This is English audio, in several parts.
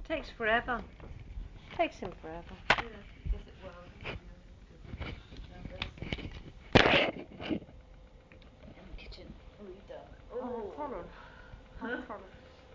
Takes forever. Takes him forever. Yeah, he does it well. In the kitchen. What have you done? Oh, Colin. Huh? Colin.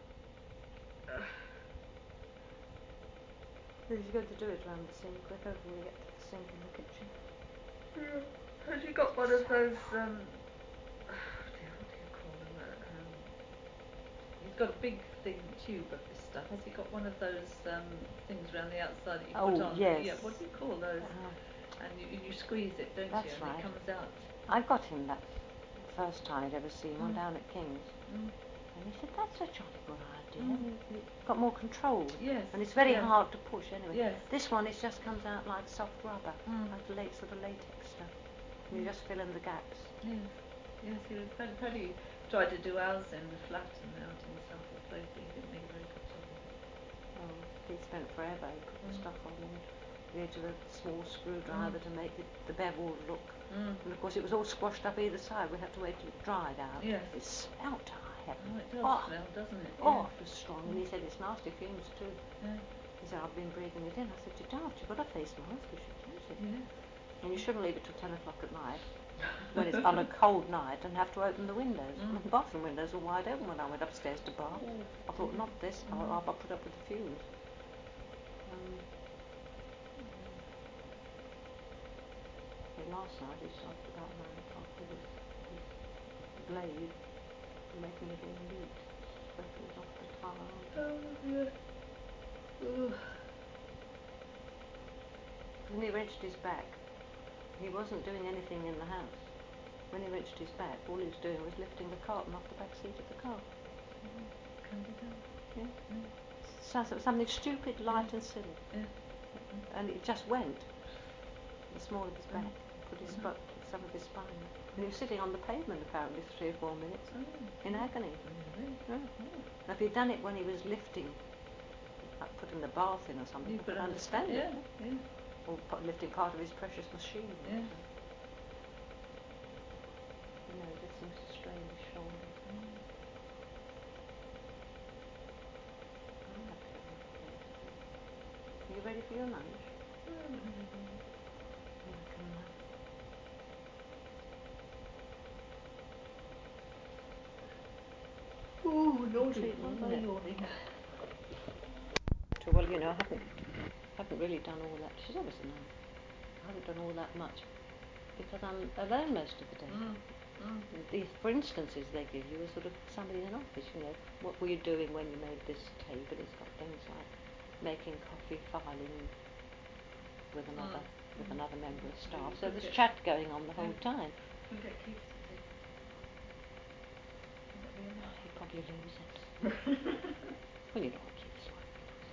He's going to do it around the sink. We're both going to get to the sink in the kitchen. Yeah. Has he got one of those, what do you call them? He's got a big tube of this stuff. Has he got one of those things around the outside that you put on? Yes. Yeah, what do you call those? And you squeeze it, don't That's you? And right. it comes out. I got him that first time I'd ever seen one down at King's. And he said, that's a jolly good idea. You've got more control. Yes. And it's very hard to push anyway. Yes. This one, it just comes out like soft rubber, like the sort of latex stuff. And you just fill in the gaps. Yes. Yes, Paddy tried to do ours in the flat and out in South Place, but he didn't make a very good job of it. Oh, he spent forever. He put the stuff on the edge of a small screwdriver to make the bevel look. And of course it was all squashed up either side. We had to wait till it dried out. Yes. It smelt to high heaven. Oh, it does smell, doesn't it? Oh, it was strong. And he said it's nasty fumes too. Yeah. He said, I've been breathing it in. I said, you daft, you've got a face mask, you should use it. Yes. And you shouldn't leave it till 10 o'clock at night, when it's on a cold night, and have to open the windows. The bathroom windows were wide open when I went upstairs to bath. I thought, not this, I'll put up with the fumes. Last night he started about 9 o'clock with his blade, making it all neat, sweating it off the tiles. Oh, dear. Ooh. When he wrenched his back, he wasn't doing anything in the house. When he wrenched his back, all he was doing was lifting the carton off the back seat of the car. Can be done. Yeah. Something stupid, light and silly. Yeah. And it just went. The small of his back, put his some of his spine. And he was sitting on the pavement apparently for 3 or 4 minutes in agony. Really? Yeah. Now, if he'd done it when he was lifting, like putting the bath in or something, you could understand it. Yeah. Or lifting part of his precious machine. Yeah. You know, he just seems to strain his shoulder. Are you ready for your lunch? Ooh, naughty. What am I yawning? Well, you know, I haven't really done all that. She's obviously not. I haven't done all that much because I'm alone most of the day. These, for instances, they give you is sort of somebody in an office. You know, what were you doing when you made this tape? And it's got things like making coffee, filing with another member of staff. So there's chat going on the whole time. We'll get Keith to see. He'd probably lose it. Well, you know what Keith's like.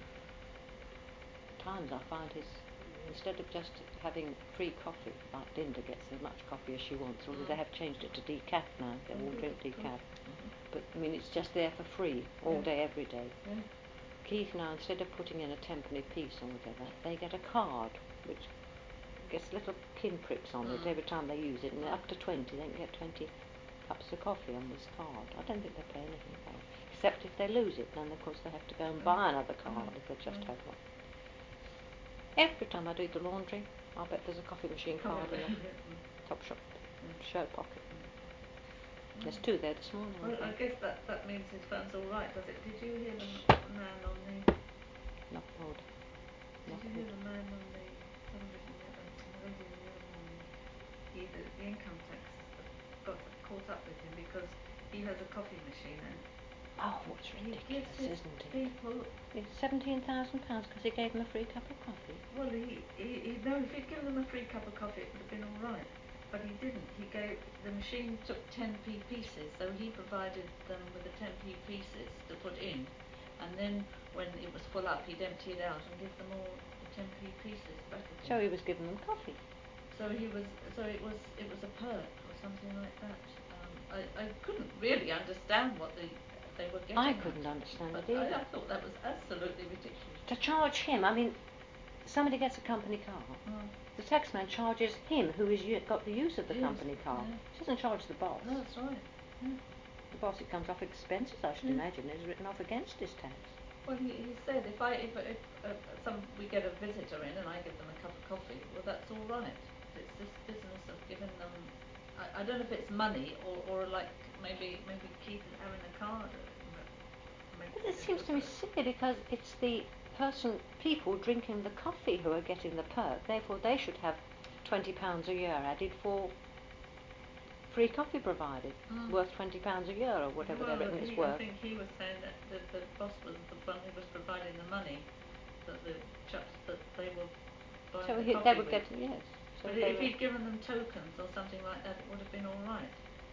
At times I find instead of just having free coffee, like Linda gets as much coffee as she wants, although they have changed it to decaf now, they all drink decaf. But, I mean, it's just there for free, all day, every day. Keith now, instead of putting in a 10p piece or whatever, they get a card, which gets little pinpricks on it every time they use it, and up to 20, they can get 20 cups of coffee on this card. I don't think they pay anything for it, except if they lose it, then of course they have to go and buy another card if they just have one. Every time I do the laundry, I'll bet there's a coffee machine card in the Topshop shirt pocket. There's 2 there this morning. Well, I guess that means his phone's all right, does it? Did you hear the man on the... Not old. Did you hear the man on the television, on the radio the other morning? The income tax got caught up with him because he has a coffee machine and... Oh, it's ridiculous, isn't it? People... It's £17,000 because he gave them a free cup of coffee. Well, no, if he'd given them a free cup of coffee, it would have been all right. But he didn't. The machine took 10p pieces, so he provided them with the 10p pieces to put in, and then when it was full up, he'd empty it out and give them all the 10p pieces back again. So he was giving them coffee. So it was a perk or something like that. I couldn't really understand what they were getting. I couldn't understand it either. I thought that was absolutely ridiculous. To charge him, I mean, somebody gets a company car. The taxman charges him, who has got the use of the company car. He doesn't charge the boss. No, that's right. The boss, it comes off expenses, I should imagine, is written off against his tax. Well, he said if we get a visitor in and I give them a cup of coffee, well, that's all right. It's this business of giving them, I don't know if it's money or like maybe keeping having a card. But it seems to me silly because it's the people drinking the coffee who are getting the perk. Therefore, they should have £20 a year added for free coffee provided, worth £20 a year or whatever they're written it's worth. I think he was saying that the boss was the one who was providing the money, that the chaps that they were buying the coffee they would with. get, yes. So but if he'd given them tokens or something like that, it would have been all right.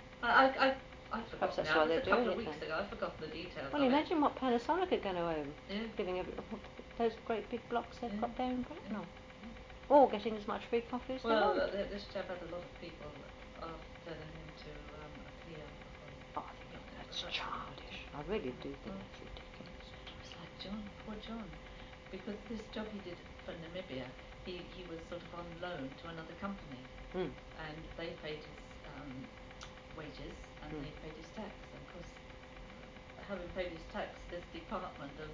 I forgot now. It was a couple of weeks ago. I've forgotten the details. Well, imagine what Panasonic are going to own, giving those great big blocks they've got there in Bracknell. Or getting as much free coffee as they want. Well, this chap had a lot of people telling him to appear before he... Oh, I think that's childish. I really do think that's ridiculous. It's like poor John, because this job he did for Namibia, he was sort of on loan to another company, and they paid his wages and they paid his tax. And of course, having paid his tax, this department of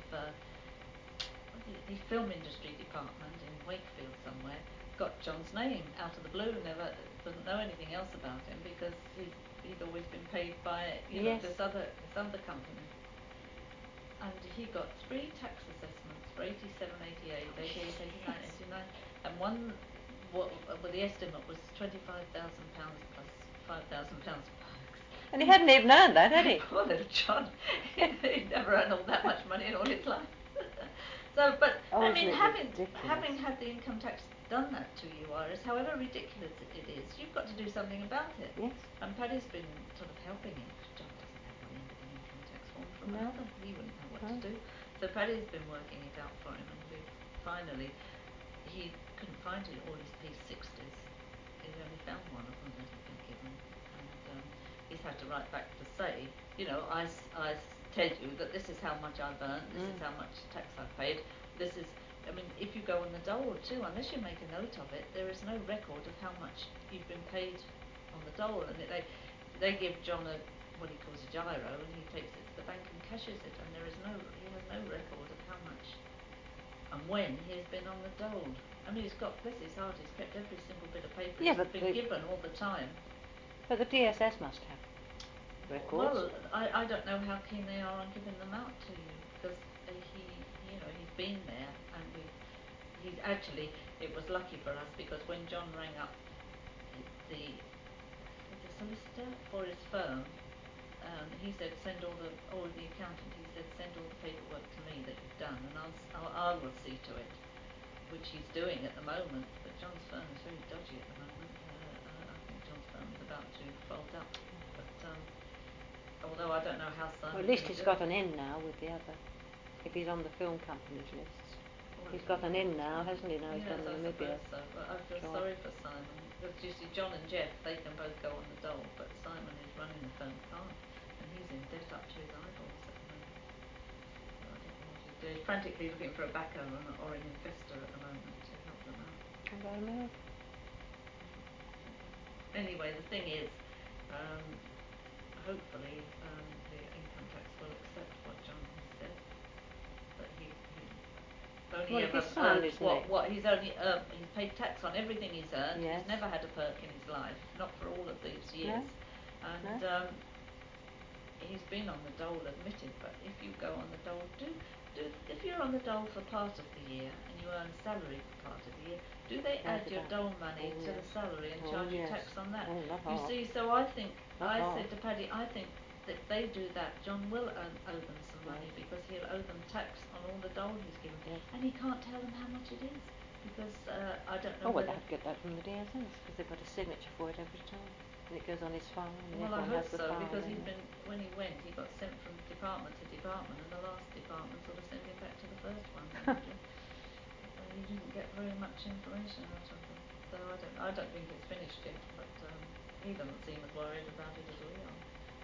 the film industry department in Wakefield somewhere got John's name out of the blue. Never doesn't know anything else about him because he'd always been paid by this other company. And he got 3 tax assessments for 87, 88, 88, 89, 89, and one, the estimate was £25,000 plus £5,000 perks. And he hadn't even earned that, had he? Poor little John. He'd never earned all that much money in all his life. So, but I mean, having had the income tax done that to you, Iris, however ridiculous it is, you've got to do something about it. Yes. And Paddy's been sort of helping him. John doesn't have one end of an income tax form from another. He wouldn't know what to do. So Paddy's been working it out for him, and finally, he couldn't find all his P60s. He only found one of them that he'd been given, and he's had to write back to say, I tell you that this is how much I've earned, this is how much tax I've paid, this is, I mean, if you go on the dole too, unless you make a note of it, there is no record of how much you've been paid on the dole, and they give John what he calls a gyro, and he takes it to the bank and cashes it, and he has no record of how much and when he has been on the dole. I mean, he's got, bless his heart, he's kept every single bit of paper he's been given all the time. But the DSS must have records. Well, I don't know how keen they are on giving them out to you, because he's been there, and it was lucky for us, because when John rang up the solicitor for his firm, he said send all the accountant, he said send all the paperwork to me that you've done, and I will see to it, which he's doing at the moment. But John's firm is very dodgy at the moment. I think John's firm is about to fold up, but although I don't know how Simon. Well, at least he's got an in now with the other. If he's on the film company's lists, he's got an in now, hasn't he? Now he's done Namibia. So. But I feel sorry for Simon, because you see, John and Jeff, they can both go on the dole, but Simon is running the firm, can't, and he's in debt up to his eyeballs at the moment. So I don't know what he's doing. He's frantically looking for a backer or an investor at the moment to help them out. How about America? Anyway, the thing is, hopefully the income tax will accept what John has said, but he's only ever earned he's paid tax on everything he's earned. He's never had a perk in his life, not for all of these years, and he's been on the dole, admitted. But if you go on the dole, if you're on the dole for part of the year and you earn salary for part of the year, do they add your dole money to the salary and charge you tax on that? You see, so I said to Paddy, I think that if they do that, John will owe them some money, because he'll owe them tax on all the dole he's given, and he can't tell them how much it is, because I don't know. Well, they have to get that from the DSS, because they've got a signature for it every time, and it goes on his file. And well, I hope has the so, file, because when he went, he got sent from department to department, and the last department sort of sent him back to the first one. So he didn't get very much information out of them. So I don't think it's finished yet, but he doesn't seem as worried about it as we are.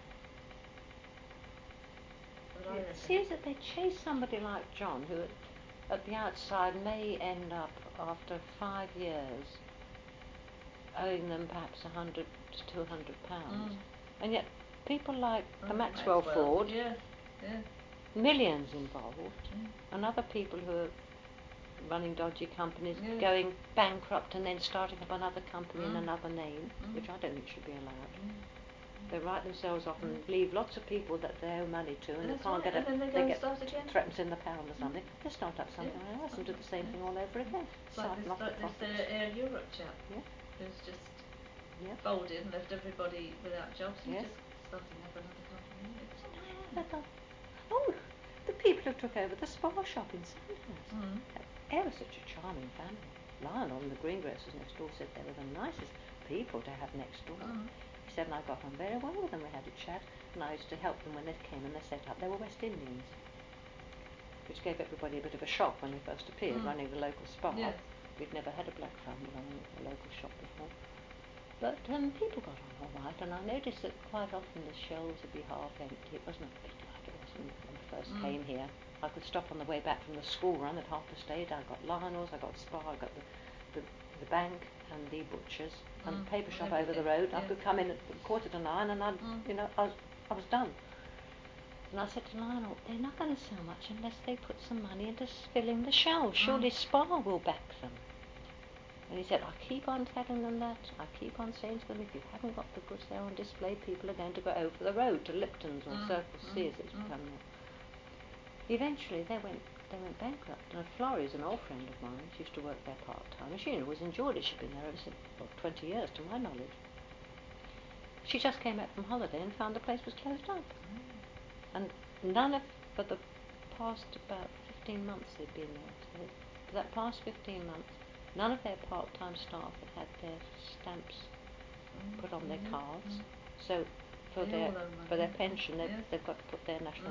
It seems that they chase somebody like John, who at the outside may end up, after 5 years, owing them perhaps £100 to £200, and yet people like the Maxwell fraud millions involved, Mm. and other people who are running dodgy companies Yes. going bankrupt and then starting up another company in Mm. another name, Mm. which I don't think should be allowed. Mm. They write themselves off and leave lots of people that they owe money to, and That's they can't right, get a, and then they go they and get start again. threatened in the pound or something. They start up something Yeah, else and do the same yeah. thing all over again. It's like Siphon off the this profits. Air Europe chap Yeah. who's just Yeah. folded and left everybody without jobs. He's Yes. just starting up another company. It's They've done- Oh, the people who took over the spa shop in Sandhurst. Mm. Ever such a charming family. Lionel and the greengrocers next door said they were the nicest people to have next door. Mm. He said, and I got on very well with them. We had a chat, and I used to help them when they came and they set up. They were West Indians, which gave everybody a bit of a shock when they first appeared, running the local spa. Yes. We'd never had a black family running a local shop before. But people got on all right, and I noticed that quite often the shelves would be half empty. It wasn't a bit like it was when we first came here. I could stop on the way back from the school run at Harpers Estate. I got Lionel's, I got Spa, I got the bank and the butcher's and the paper shop over the road. Yes. I could come in at 8:45 and I was done. And I said to Lionel, they're not going to sell much unless they put some money into filling the shelves. Surely Spa will back them. And he said, I keep on telling them that. I keep on saying to them, if you haven't got the goods there on display, people are going to go over the road to Lipton's or Circle C as it's become now. Eventually, they went bankrupt. And Florrie's an old friend of mine. She used to work there part-time. And she always enjoyed it. She'd been there ever since, 20 years, to my knowledge. She just came back from holiday and found the place was closed up. And for the past about 15 months they'd been there. So for that past 15 months, none of their part-time staff had had their stamps put on their cards. So for their pension, they've got to put their national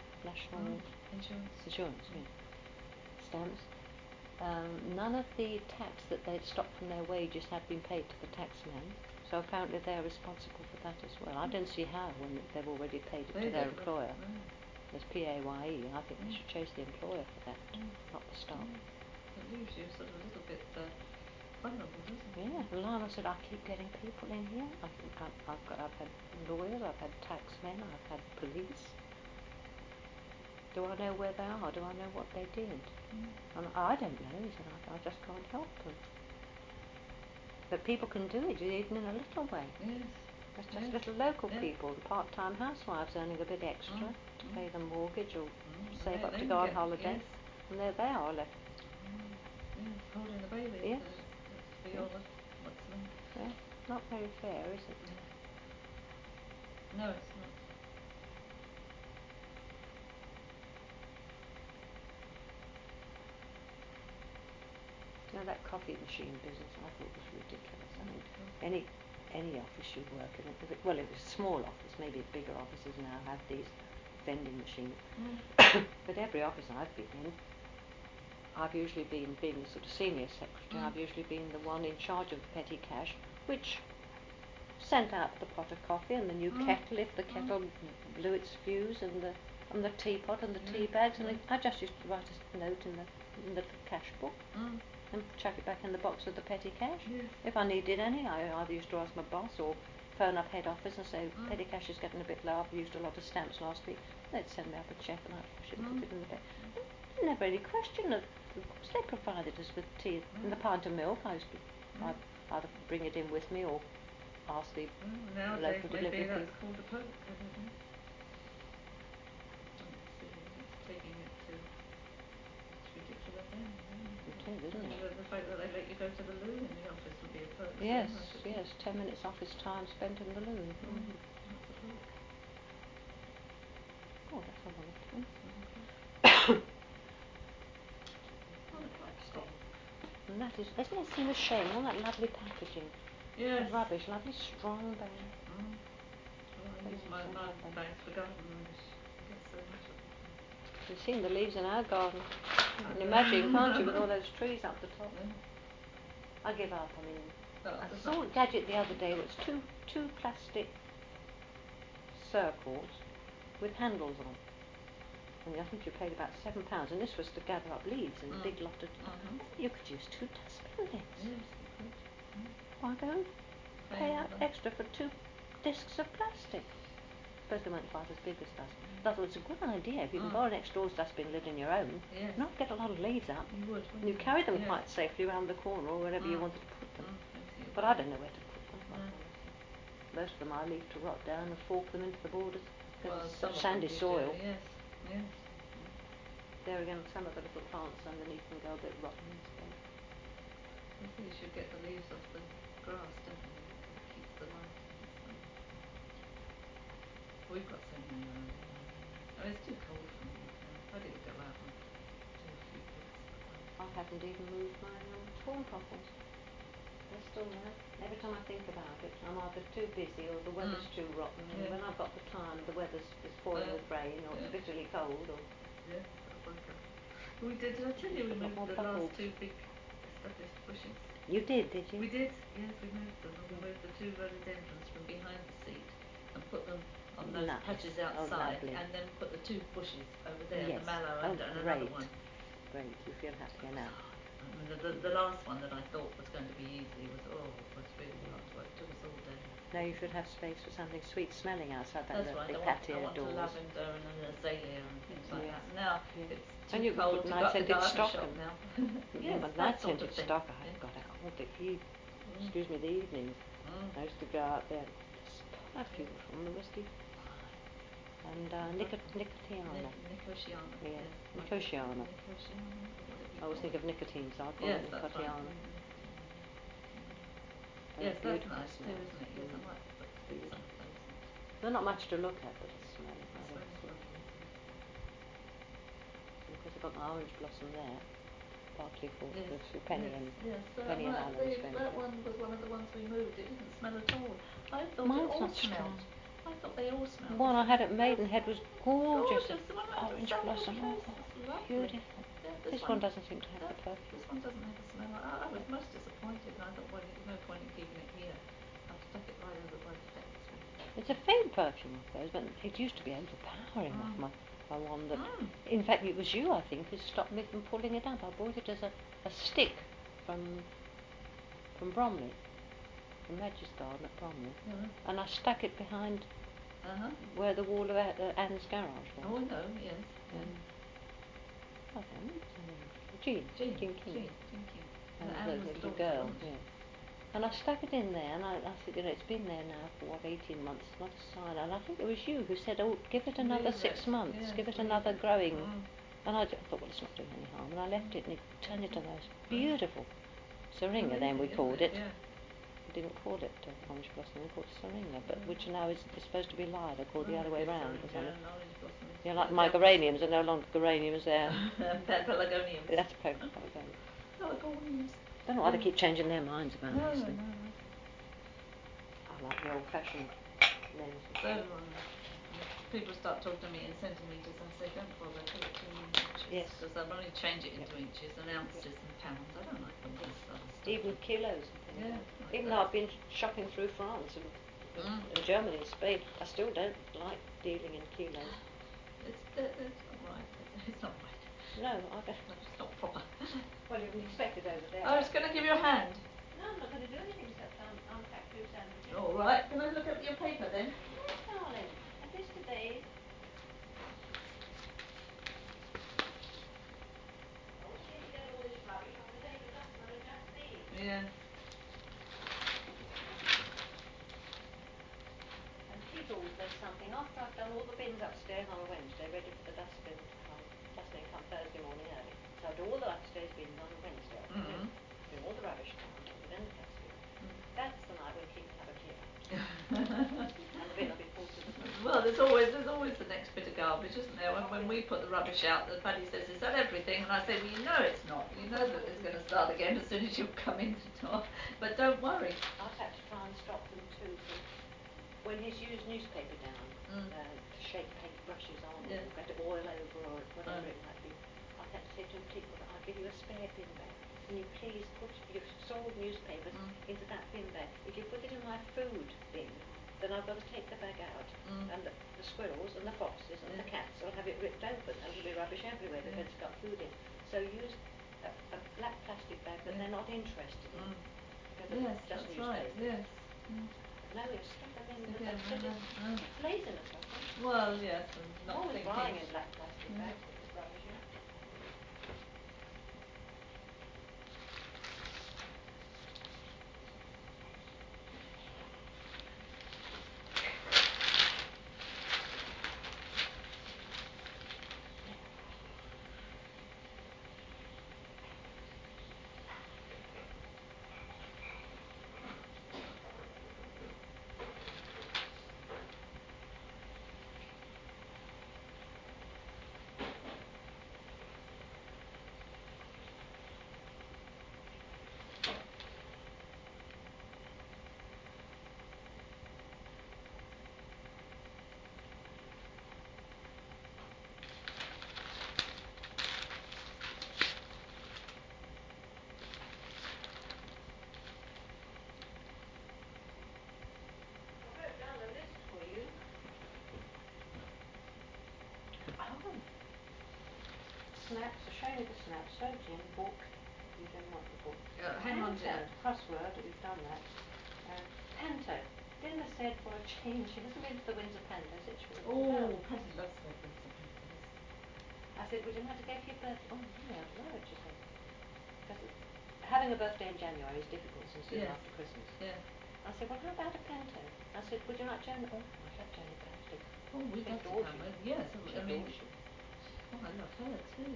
insurance stamps. None of the tax that they'd stopped from their wages had been paid to the taxman. So apparently they're responsible for that as well. I don't see how when they've already paid it to their employer. There's PAYE. I think they should chase the employer for that, not the staff. It leaves you sort of a little bit vulnerable, doesn't it? Yeah, and Lionel said, I keep getting people in here. I've had lawyers, I've had taxmen, I've had police. Do I know where they are? Do I know what they did? And I don't know. He said, I just can't help them. But people can do it, even in a little way. Yes. There's just little local people, part-time housewives earning a bit extra to pay the mortgage or save up to go on holiday. Yes. And there they are left. Yes, holding the baby. Yes. For your what's left. Yeah, not very fair, is it? No, it's not. Now that coffee machine business, I thought was ridiculous. I mean, any office you work in, if it was a small office, maybe bigger offices now have these vending machines. But every office I've been in, I've usually been, being the sort of senior secretary, I've usually been the one in charge of the petty cash, which sent out the pot of coffee and the new kettle if the kettle blew its fuse, and the teapot and the tea bags, and I just used to write a note in the cash book and chuck it back in the box with the petty cash. If I needed any, I either used to ask my boss or phone up head office and say, petty cash is getting a bit low, I've used a lot of stamps last week. They'd send me up a cheque and I'd cash it and put it in the bag. Never any question of course they provided us with tea and the pint of milk. I used to either bring it in with me or ask the local delivery people. That's called a poke, isn't it? It's taking it to ridiculous end. It is, isn't it? The fact that they let you go to the loo in the office would be a perk. Yes, 10 minutes office time spent in the loo. That's a perk. Oh, that's a lot of time. And that is, isn't it seem a shame, all that lovely packaging? Yes. Rubbish, lovely strong bag. Well, I use my bags for garden rubbish. I get so much of it. You've seen the leaves in our garden. You can imagine, can't you, with all those trees up the top? I give up. I mean, I saw a gadget the other day. It was two plastic circles with handles on. And I think you paid about £7, and this was to gather up leaves in a big lot of. You could use 2 dustbin lids. Yes, you could. Why go and pay out extra for 2 discs of plastic? suppose they weren't quite as big as dustbins. I thought it's a good idea. If you can Mm. borrow next door's dustbin lid in your own, Yes. not get a lot of leaves up. You would. You carry them yeah. quite safely around the corner or wherever you Mm. wanted to put them. Yes, you But would. I don't know where to put them. No. Most of them I leave to rot down and fork them into the borders because Well, it's some such of sandy them you soil. do, yes. Yes. There again, some of the little plants underneath can go a bit rotten instead. I think you should get the leaves off the grass, don't you? It keeps the light in the sun. We've got so many around here. I mean, it's too cold for me now. I didn't go out and do a few bits. I haven't even moved my corn cockles. They're still there. Every time I think about it, I'm either too busy or the weather's too rotten. And Yeah. when I've got the time, the weather's is pouring with rain or it's bitterly cold. Or Yeah, that's like that. We did I tell you we moved the last two big established bushes? You did you? We did, yes, we moved them. And we moved the two rhododendrons from behind the seat and put them on those Nice. patches Oh, outside, lovely. and then put the two bushes over there, Yes. the mallow Oh, and another great. one. Great, you feel happier now. I mean, the last one that I thought was going to be easy was really hard work. It took us all day. Now you should have space for something sweet smelling outside that That's right. big I patio want doors. a lavender and an azalea and things like Yes. that. Now Yeah. it's And too you can cold put to nice go up the scented garden stock shop and now. yeah, Yes, but that nice sort scented of thing. stock. Yeah. I've got out all the excuse me, the evenings. I used to go out there. This perfume from the whiskey. And Nicotiana. Nicotiana. Yeah. Yes. Nicotiana. Nicotiana. I always think of nicotine, so I call Yes, it that's right. Nicotiana. Yes, that's Beautiful nice too, smell. isn't it? Yes, I might stick some of those in. They're not much to look at, but the smell is That's lovely. very lovely. Because I've got my orange blossom there, partly for Yes. the penny and yes. penny and Alan's That one was one of the ones we moved. It didn't smell at all. I thought Mine's it all not smelled. I thought they all smelled. The one I had at Maidenhead was gorgeous. The one at Orange Samuel blossom. Place Oh, was lovely. beautiful. Yeah, This one doesn't seem to have the perfume. This one doesn't have a smell. I was most disappointed, and I thought, well, there's no point in keeping it here. I stuck it right over by the fence. It's a faint perfume, I suppose, but it used to be overpowering. My one that, in fact, it was you, I think, who stopped me from pulling it up. I bought it as a stick from Bromley, from Reggie's garden at Bromley, and I stuck it behind where the wall of Anne's garage was. Oh, I know, yes. I don't know her name. Jean King. Jean King. And Anne was the little daughter, girl, wasn't she? yeah. And I stuck it in there, and I said, it's been there now for 18 months, it's not a sign. And I think it was you who said, give it another 6 months, yes, give it another growing. And I thought, well, it's not doing any harm, and I left it, and it turned into the most beautiful syringa. Then we called it. Yeah. We didn't call it orange blossom, we called it syringa, but which now is supposed to be lilac, or the other way round. Yeah, like my geraniums are no longer geraniums, they're pelargoniums. That's pelargonium. Pelargoniums. I don't know why they keep changing their minds about these things. No. I like the old-fashioned names. So people start talking to me in centimetres, I say don't bother, put it to me in inches. Yes. Because I'll only change it into inches and ounces and pounds. I don't like all this other stuff. Even kilos and things. Yeah, Like even though I've been shopping through France and Germany and Spain, I still don't like dealing in kilos. It's not right. It's not right. No, I don't. It's not proper. Well, you would expect it over there. I was going to give you a hand. No, I'm not going to do anything except unpack 2 sandwiches. All right. Can I look at your paper then? Yes, darling. And this today's. Oh, see if you get all this rubbish. I'm going to tell you the dustman will just leave. Yeah. And Pete always does something. After I've done all the bins upstairs on a Wednesday, ready for the dustbin come Thursday morning early. So I do all the upstairs bins on a Wednesday afternoon. Bring all the rubbish down, put it in the dustbin. That's the night when Pete will have a clear out. And the bin will be full to the brim. Well, there's always the next bit of garbage, isn't there? When we put the rubbish out, the Paddy says, "Is that everything?" And I say, "Well, you know it's not. You know that it's going to start again as soon as you come in the door. But don't worry." I've had to try and stop them too from when he's used newspaper down to shake paint brushes on or get oil over or whatever it might be. I've had to say to him, "Pete, I'll give you a spare bin bag. Can you please put your sold newspapers into that bin bag? If you put it in my food bin, then I've got to take the bag out, and the squirrels and the foxes and the cats will have it ripped open, and there'll be rubbish everywhere because it's got food in. So use a black plastic bag that they're not interested in, because it's just newspapers." Yes. No, we've stuck them in. It's laziness, I think. Well, yes, and I'm not always thinking. buying in black plastic Mhm. bags, it's rubbish, yeah. I wrote down a list for you. Oh. Snaps, I'll show you the snaps. So Jim, book. You didn't want the book. Hang on, Panto, Jack. crossword, we've done that. Panto. Dinda said for a change, she hasn't been to the Windsor Panto since she was a little girl. Patty loves her Windsor Pantos. I said, would you like to go for your birthday? Oh, yeah, right, she said. Because having a birthday in January is difficult since soon Yes. after Christmas. Yeah. I said, well, how about a panto? I said, would you like Joan? Oh, I love Joan Paxton. Oh, we'd She love to adores come. you. Yes, She I mean, adores you. oh, I love her too.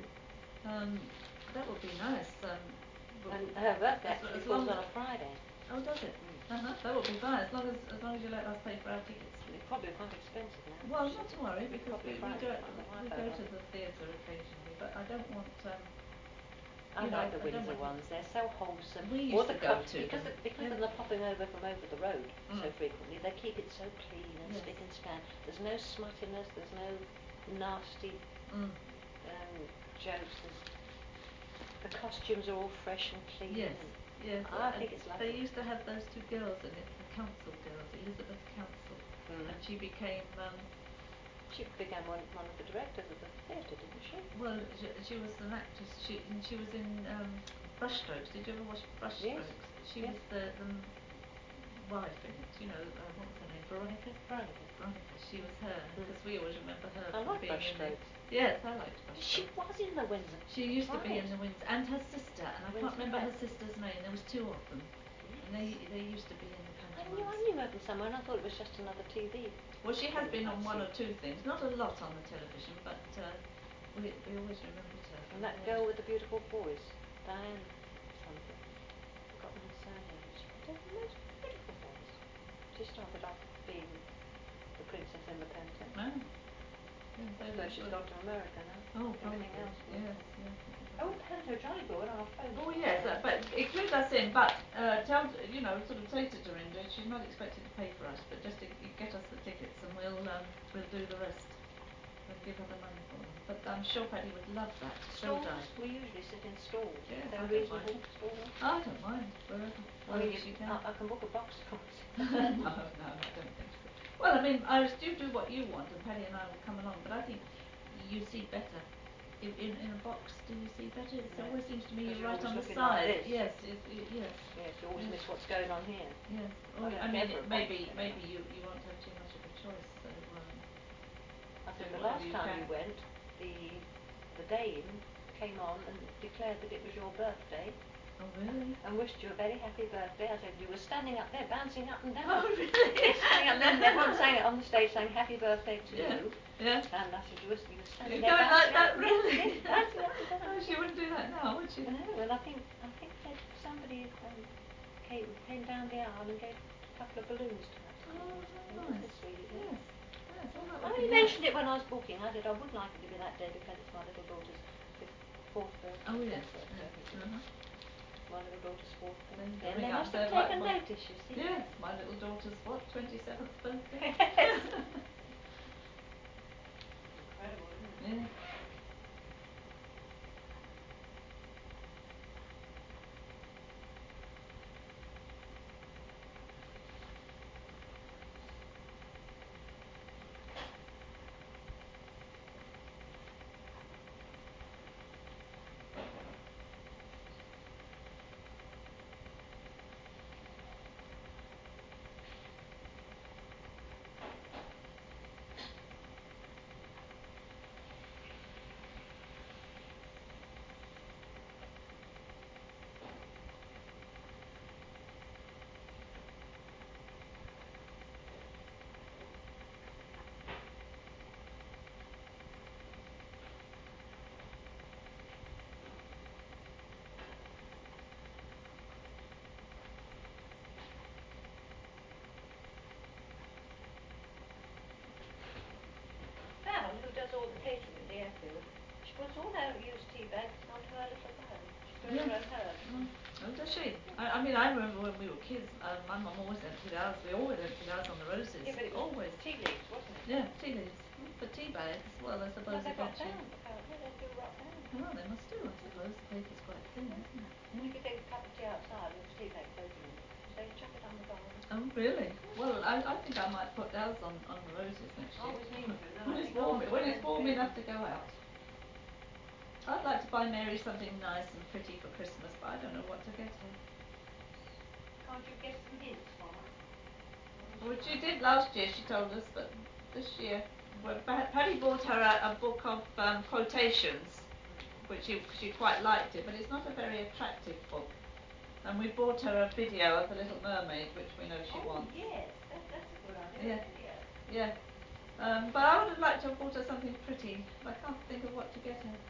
That would be nice. And her birthday as actually long falls as, on a Friday. oh, does it? Mm. That would be fine. As long as you let us pay for our tickets. It's probably quite expensive now. Well, not to worry, because we go I've to heard of the theatre occasionally, but I don't want. I You know, like the I don't Windsor want ones. They're so wholesome. We Or used the to go cups, to because them. because Yeah. they're popping over from over the road so Mm. frequently. They keep it so clean and Yes. spick and span. There's no smuttiness. There's no nasty jokes. The costumes are all fresh and clean. Yes, And yes. I think it's lovely. They used to have those two girls in it, the council girls, Elizabeth Council, and she became. She became one of the directors of the theatre, didn't she? Well, she was an actress. She was in Brushstrokes. Did you ever watch Brushstrokes? Yes. She Yes. was the wife in it. You know, what was her name? Veronica. Veronica. She was her, because we always remember her I from like being in it. Brushstrokes. Yes, I liked She Brushstrokes. was in the Windsor. She used to be Right. in the Windsor, and her sister, and I can't remember her sister's name. There was two of them, and they used to be in the pantomimes. I knew her from somewhere, and I thought it was just another TV. Well, she has been on one or two things, not a lot on the television, but we always remembered her. And that girl with the beautiful voice, Diane something, I've forgotten her surname. She had the most beautiful voice. She started off being the princess in the panto. Oh. Though she's gone to America now. Oh, everything probably. else. Yes. Oh, panto, jolly good on our phone. Oh yes, but include us in. But sort of say to Dorinda, she's not expected to pay for us, but just to get us the tickets, and we'll do the rest. We'll give her the money for them. But I'm sure Paddy would love that. Stalls. We usually sit in stalls. Yes, They're I don't reasonable mind. stalls. I don't mind wherever. She can. I can book a box for No, I don't think so. Well, I mean, you do what you want, and Paddy and I will come along. But I think you see better in a box. Do you see better? It always seems to me you're right on the side. Like yes. Yes, you always miss what's going on here. Yes. I mean, maybe you won't have too much of a choice. So. I think the last time you went, the Dame came on and declared that it was your birthday. Oh, really? And wished you a very happy birthday. I said you were standing up there, bouncing up and down. Oh, really? Standing up there, and everyone sang it on the stage, saying happy birthday to you. Yeah. And I said you were standing there there bouncing like that, really? Yes, bouncing up and down. Oh, she wouldn't do that now, would she? No, and I think that somebody came down the aisle and gave a couple of balloons to her. Oh, Nice. That's sweet, isn't it? Yes. Well, that I would only be mentioned it when I was booking. I said I would like it to be that day because it's my little daughter's fourth birthday. Oh, yes. Birthday. My little daughter's fourth birthday. And they must have taken notice, you see. Yes, my little daughter's 27th birthday? Yes. Incredible, isn't it? Yeah. She puts all her used tea bags onto her little bag. She grows Yeah. her own herbs. Oh, does she? I mean, I remember when we were kids, my mum always emptied ours. We always emptied ours on the roses. Yeah, but it was always. tea leaves, wasn't it? Yeah, tea leaves. For tea bags, well, I suppose Well, they rot eventually. down, apparently. They do rot down. Well, they must do, I suppose. The paper's quite thin, isn't it? And if you take a cup of tea outside with the tea bag floating in it, so you chuck it on the garden. Oh, really? Well, I think I might put ours on the roses next year. Always mean to. No, when I it's think warm, ours when are it's warm really- enough to go out. I'd like to buy Mary something nice and pretty for Christmas, but I don't know what to get her. Can't you get some hints from her? Well, she did last year, she told us, but this year, well, Paddy bought her a book of quotations, which she quite liked it, but it's not a very attractive book. And we bought her a video of The Little Mermaid, which we know she wants. Yes, that's a good idea. Yeah. Video. Yeah. But I would have liked to have bought her something pretty. I can't think of what to get her.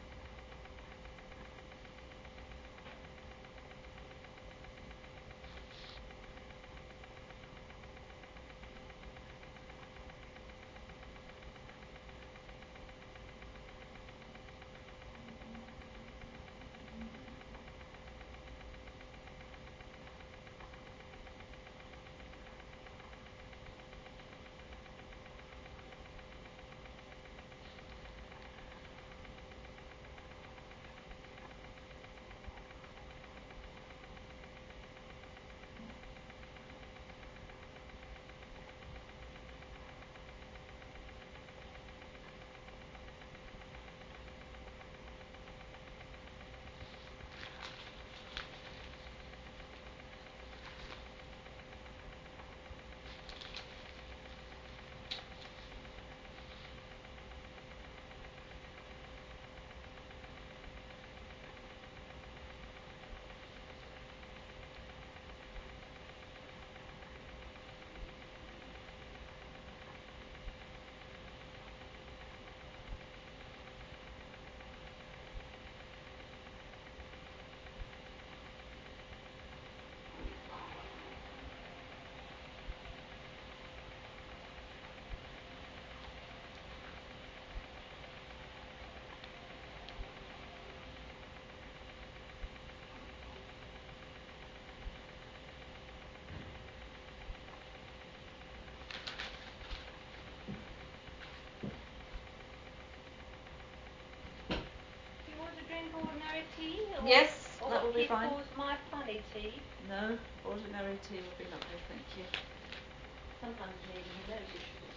Do you want to drink ordinary tea? Or, Yes, or that will what be Keith fine. calls my funny tea? No, ordinary tea would be lovely, thank you. Sometimes maybe he knows his sugars.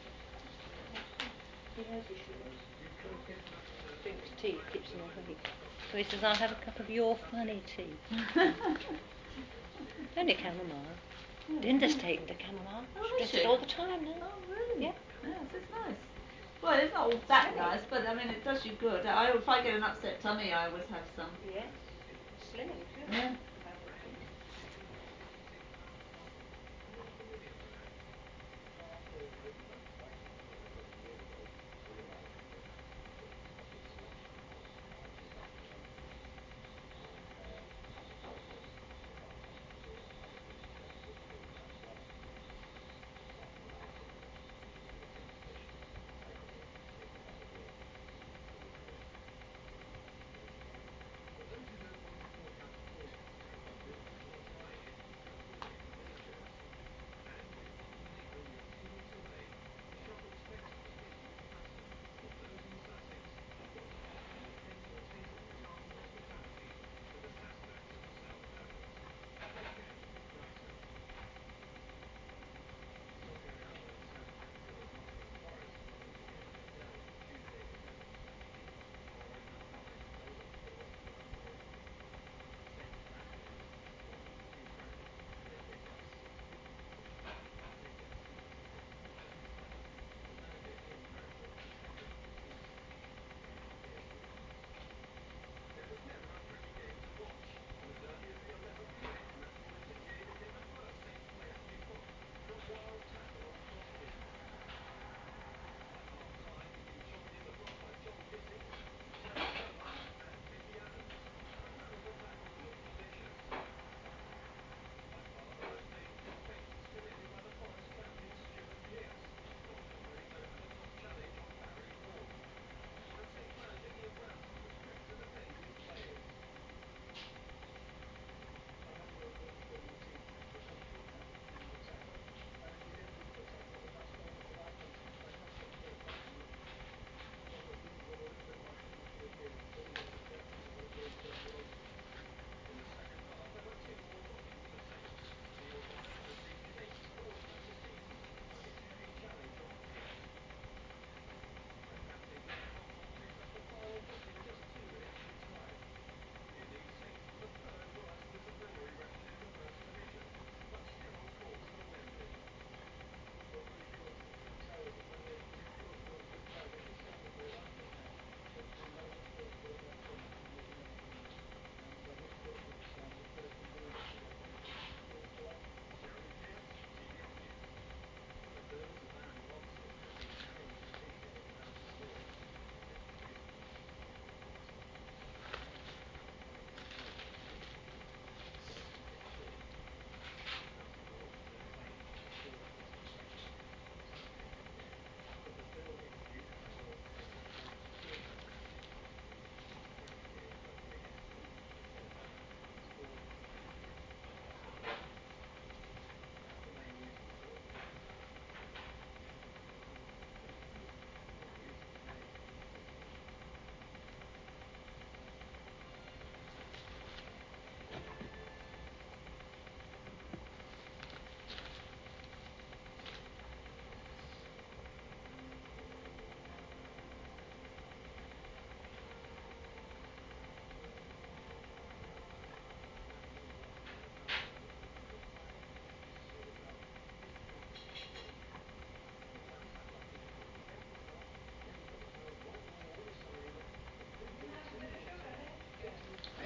He knows his sugars. Drinks tea, keeps him awake. So he says, I'll have a cup of your funny tea. Only chamomile. Linda's taken to chamomile. Oh, She is drinks she? it all the time now. Oh, really? Yeah. Yes, it's nice. Well, it's not all that Slimming. nice, but I mean, it does you good. If I get an upset tummy, I always have some. Yes. Slimming too. Yeah.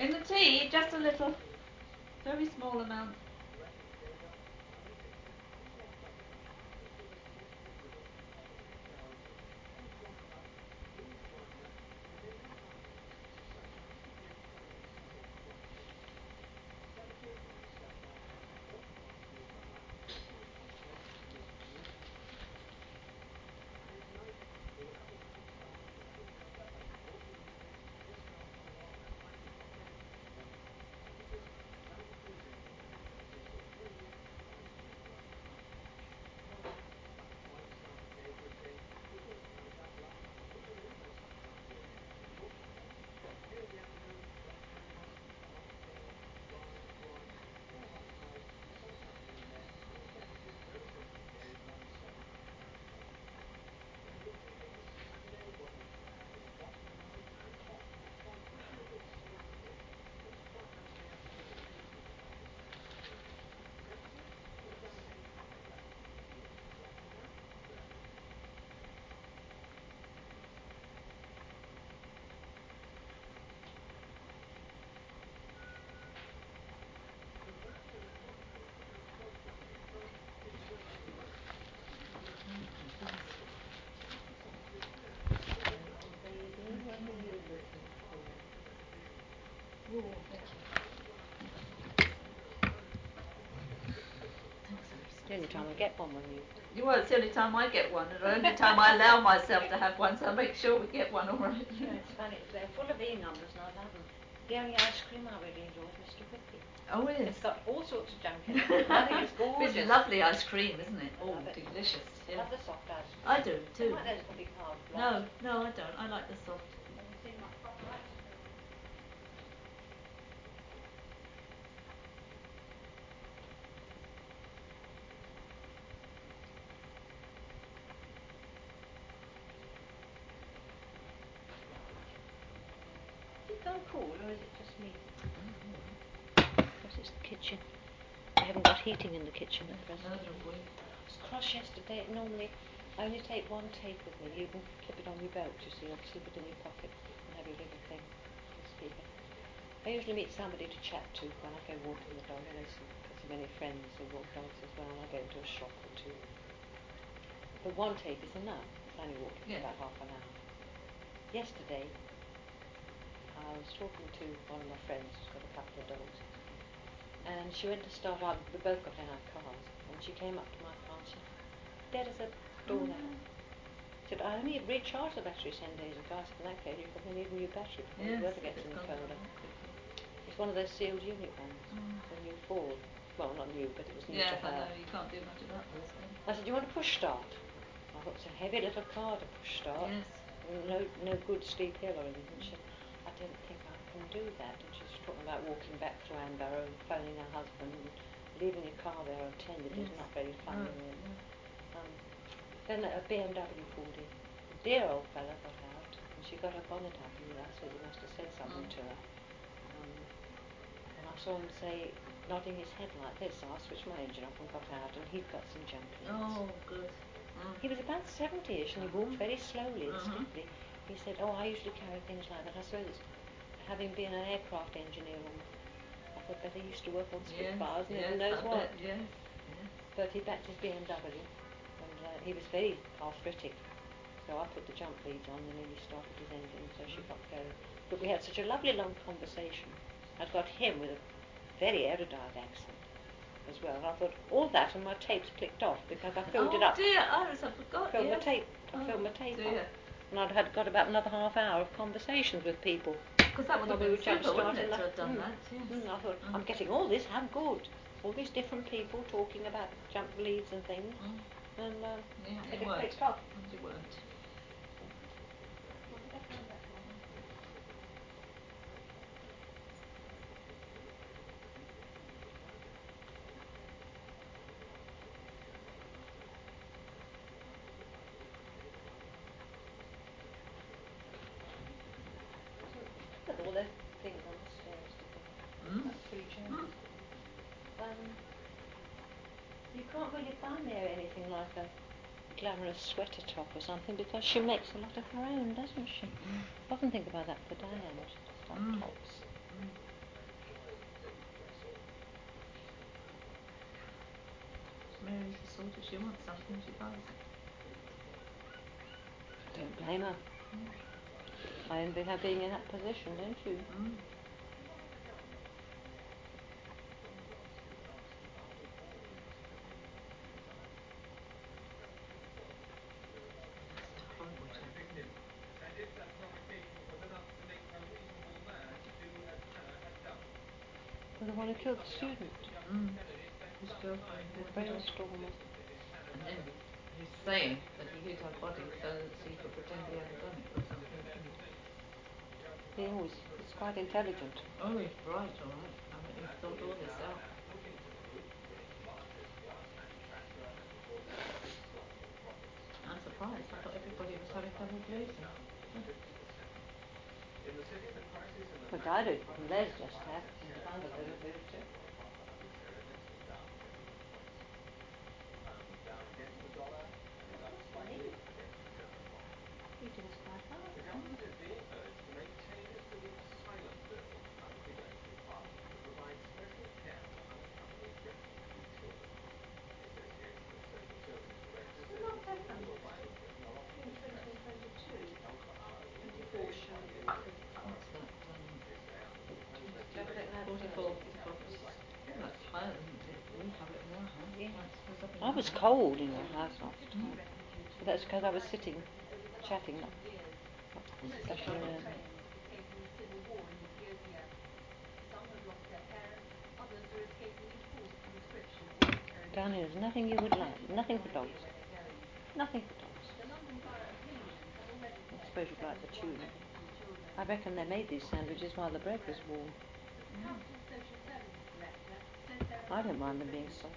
In the tea, just a little, very small amount. The only time I get one when you... Well, it's the only time I get one, and the only time I allow myself to have one, so I make sure we get one all right. Yeah, it's funny, they're full of E numbers and I love them. The only ice cream I really enjoy is Mr. Whippy. Oh, it is. It's got all sorts of junk in it. I think it's gorgeous. It's lovely ice cream, isn't it? I Oh, love it. delicious. I Yeah. love the soft ice cream. I do too. I like those big hard No, flags. no, I don't. I like the soft. Have you seen my proper ice cream? Has it gone cool or is it just me? Because it's the kitchen. We haven't got heating in the kitchen at present. Neither have we. I was cross yesterday. Normally, I only take one tape with me. You can clip it on your belt, you see, or slip it in your pocket and have your little thing, the speaker. I usually meet somebody to chat to when I go walking the dog. I know got so many friends who walk dogs as well. I go to a shop or two. But one tape is enough. It's only walking for about half an hour. Yesterday, I was talking to one of my friends who's got a couple of dogs. And she went to start up, we both got in our cars, and she came up to my car and said, "Dead as a doornail." She said, "I only recharged the battery 10 days ago." I said, "In that case, you probably need a new battery before the weather gets any colder." It's one of those sealed unit ones. When you fall, well, not new, but it was new to her. I know, you can't do much about this. I said, "Do you want to push start?" I thought it's a heavy little car to push start. Yes. No good steep hill or anything. She said, "I don't think I can do that." And she's talking about walking back through Anbarrow and phoning her husband and leaving your car there unattended is not very fun, is it? Then a BMW pulled in. The dear old fella got out and she got her bonnet up and I said, "You must have said something to her." And I saw him say, nodding his head like this. I switched my engine off and got out and he'd got some junk leads. Oh, good. He was about 70ish and he walked very slowly and stiffly. He said, "Oh, I usually carry things like that." I suppose it's having been an aircraft engineer I thought better he used to work on Spitfires and heaven knows what. Yes. But he backed his BMW and he was very arthritic. So I put the jump leads on and then he started his engine so she got going. But we had such a lovely long conversation. I'd got him with a very erudite accent as well. And I thought, all that and my tapes clicked off because I filled it up. Oh dear, Iris, I forgot. I filled my tape up. And I'd got about another half hour of conversations with people. Because that would have been super, wouldn't it, to have done that? Yes. I thought, I'm getting all this, how good. All these different people talking about jump leads and things. And it clicked off. It weren't. Look at all those things on the stairs together. Like 3 chairs. You can't really find there anything like a glamorous sweater top or something because she makes a lot of her own, doesn't she? I often think about that for Diane. She does like tops. sort. If she wants something, she buys it. Don't blame her. I envy her being in that position, don't you? Horrible chap, isn't it? Well, the one who killed the student. His girlfriend Brainstormer. And then he's saying that he hid her body so that she could pretend he hadn't done it or something. He's quite intelligent. Oh, he's bright, all right. I bet he's thought all this out. I'm surprised. I thought everybody was having double glazing. But I did. Les just had. Eating us quite hard. The government is being urged to make changes to the asylum bill under debate in Parliament to provide special care for unaccompanied refugee children. The Association of Social Services Directors says the children who arrive in Britain are often distressed. 24 show. What's that? 44. That's higher than we have it in our house. Yeah. I was cold in your house last time. But that's because I was sitting, chatting. Especially down here, there's nothing you would like. Nothing for dogs. Nothing for dogs. I suppose you'd like the tuna. I reckon they made these sandwiches while the bread was warm. I don't mind them being soft.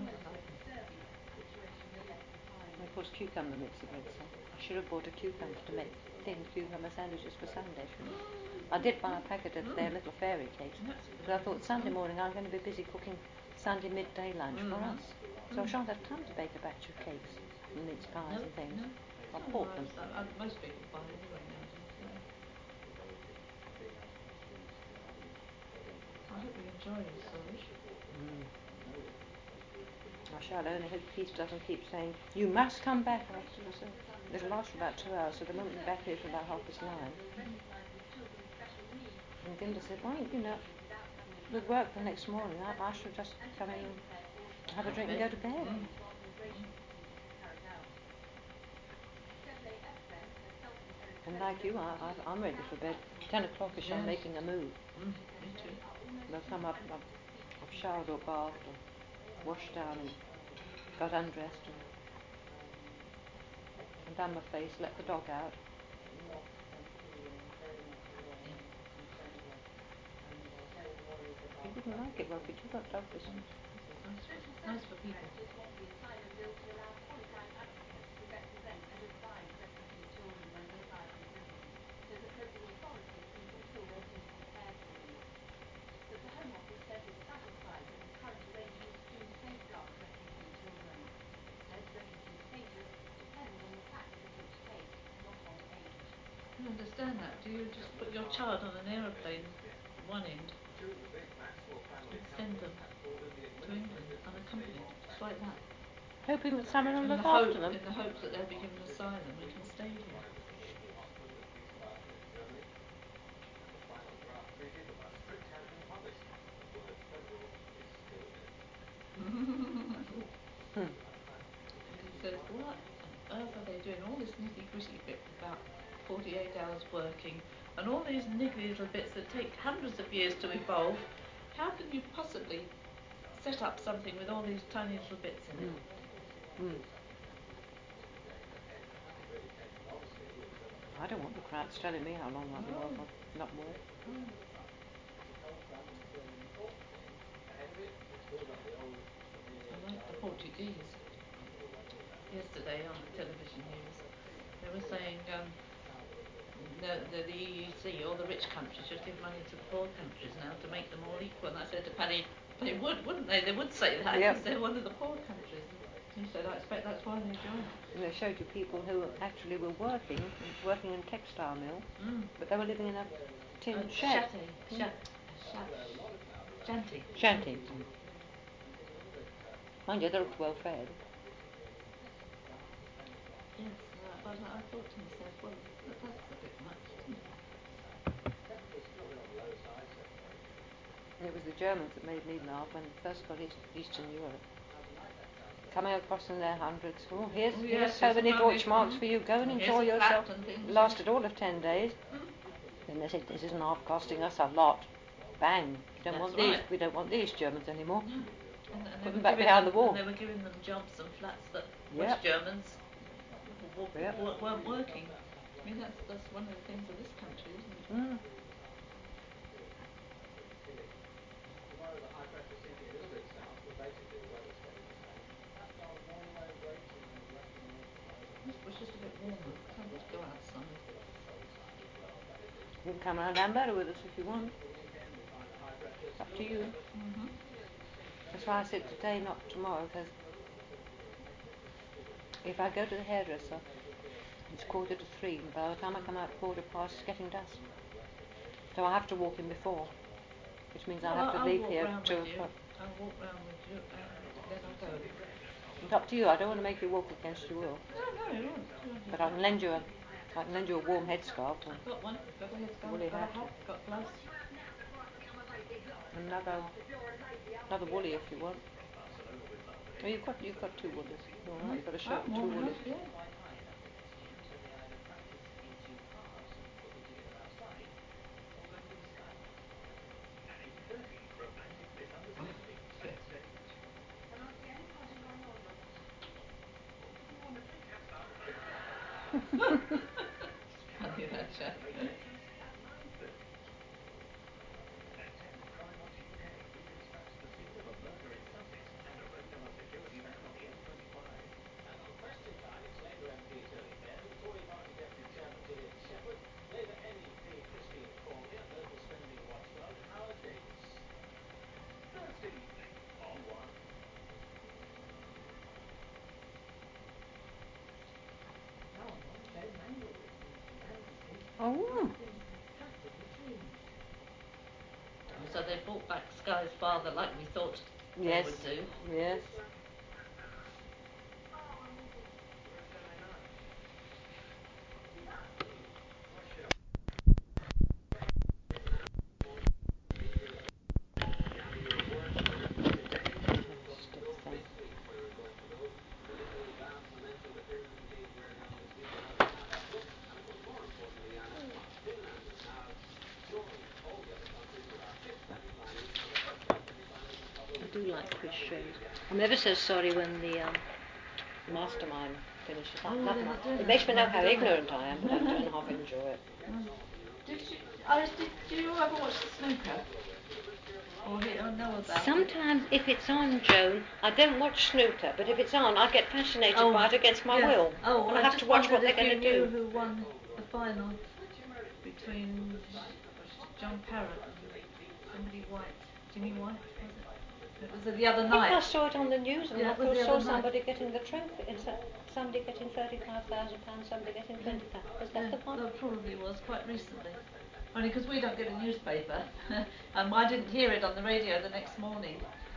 And of course, cucumber makes the bread soft. I should have bought a cucumber to make thin cucumber sandwiches for Sunday, shouldn't I? I did buy a packet of their little fairy cakes, but I thought Sunday morning I'm going to be busy cooking Sunday midday lunch for us. So I shan't have time to bake a batch of cakes and mince pies and things. I bought them. Most people buy anyway nowadays. I hope you enjoy your storage. I shall, only hope Peace doesn't keep saying, you must come back after the service. It'll last for about 2 hours, so they won't be back here till about 9:30. And Dinda said, why don't you know, with work the next morning, I should just come in and have a drink and go to bed. And like you, I'm ready for bed. 10 o'clock-ish, I'm making a move. Me too. By the time I've showered or bathed or washed down and got undressed and done my face, let the dog out. He wouldn't like it, Robbie. You got dog this one. Nice for people. You understand that? Do you just put your child on an aeroplane, one end, and send them to England unaccompanied, just like that? Hoping that someone will look after them. In the hopes that they'll be given asylum and can stay here. And he says, what on earth are they doing? All this nitty-gritty bit about 48 hours working and all these niggly little bits that take hundreds of years to evolve. How can you possibly set up something with all these tiny little bits in it? I don't want the crowds telling me how long I can work or not work. I like the Portuguese. Yesterday on the television news, they were saying the EEC, all the rich countries, should give money to the poor countries now to make them all equal. And I said to Paddy, they would, wouldn't they? They would say that because they're one of the poor countries. He said, I expect that's why they joined. And they showed you people who actually were working in a textile mill, but they were living in a tin shed. Shanty. Mind you, they looked well fed. Yes, but I thought to myself, well, that's a bit much, isn't it? Temperatures still be on the low side, so very It was the Germans that made me laugh when they first got Eastern Europe. now tonight that transfer Coming across in their hundreds. Oh, here's Yes, so many how many- Deutschmarks for you. Go and Here's enjoy a flat yourself. and things, Lasted all of 10 days. Mm. Then they said, this isn't half costing us a lot. Bang. We don't That's want these. right. We don't want these Germans anymore. And Put they them were back giving behind them, the wall. and they were giving them jobs and flats that Yep. West Germans Yep. weren't working. I mean, that's one of the things of this country, isn't it? Mm. Tomorrow the high pressure sinking a little bit south, but basically the weather stays the same. That does warm away a great in the western north tomorrow. It was just a bit warmer. It's lovely to go outside. Bit on the cold side as well, but it is You can come around down better with us if you want. the weekend we find the high pressure Up still to you. there, but Mm-hmm. easing and sinking That's why I said today, not tomorrow, because if I go to the hairdresser, it's 2:45, and by the time I come out 2:15, it's getting dusk. So I have to walk in before, which means I Well, have to I'll leave walk here round at 2 with you. o'clock. I'll walk round with you, and then I'll go. It's up to you. I don't want to make you walk against your will, No, you won't. but I can lend you a warm headscarf or I've got one. Got a headscarf. woolly Got a hat. hat. Got gloves. Another woolly if you want. Oh, you've got 2 woolies. All right, you've got a shirt and 2 warm woolies. enough, yeah. Quite high enough for next year until they either practice into halves and put them together outside, or go for the skyline. At 8:30, romantic misunderstandings backstage. I don't see any fighting going on, Doctor. Oh, and the big cast iron. Funny that chap. Entrance at 9:30. At 10, Crime Watch UK reconstructs the scene of a murder in Sussex and a breakdown of security van on the M25. And on Question Time, it's Labour MP Tony Benn, Tory Party Deputy Chairman Gillian Shepherd, Labour MEP Christine Corley and local spending watchdog Howard Davis. Thursday evening on One. Now I'm on Joe Mandel this week from Anglesey. Oh. Things have drastically changed. So they brought back Sky's father like we thought they Yes. would do. Yes. Where's Gemini 9? I do like quiz shows. I'm ever so sorry when the Mastermind finishes. It makes me know how ignorant I am, but I don't half enjoy it. Did you ever watch the snooker? Or know about it? Sometimes, if it's on, Joan, I don't watch snooker, but if it's on, I get fascinated by it against my will. Oh, and I I have just to watch what wondered they're if going you to knew do. who won the final between John Parrott and somebody White. Jimmy White, was it? It was the other I think I night. saw it on the news, and Yeah, I it was the saw other night. somebody getting the trophy. Somebody getting £35,000, somebody getting £20,000. Was that the one? That probably was quite recently. Only because we don't get a newspaper. I didn't hear it on the radio the next morning.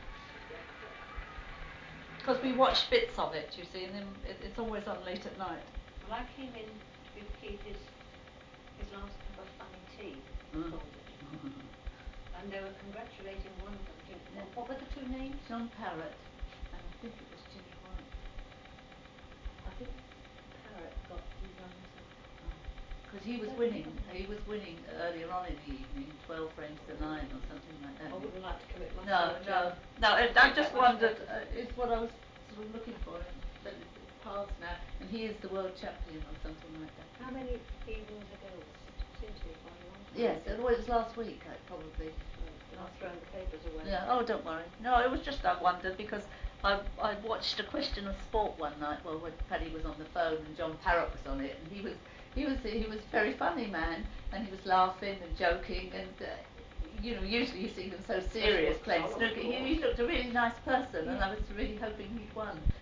Because we watch bits of it, you see, and then it's always on late at night. Well, I came in to give Keith his last cup of funny tea, called it. And they were congratulating one of them. What were the 2 names? John Parrott, and I think it was Jimmy White. I think Parrott got the Because he was winning earlier on in the evening, 12 frames to 9 or something like that. I wouldn't like to commit myself. No. I just wondered. It's what I was sort of looking for. But it's past now, and he is the world champion or something like that. How many evenings ago was it? It seems to be quite a long time. Yes, it was last week, probably. I've thrown the papers away. Yeah. Oh, don't worry. No, it was just I wondered because I watched A Question of Sport one night. Well, when Paddy was on the phone and John Parrott was on it, and he was a very funny man, and he was laughing and joking, and usually you see him so serious playing snooker. He looked a really nice person, and I was really hoping he'd won.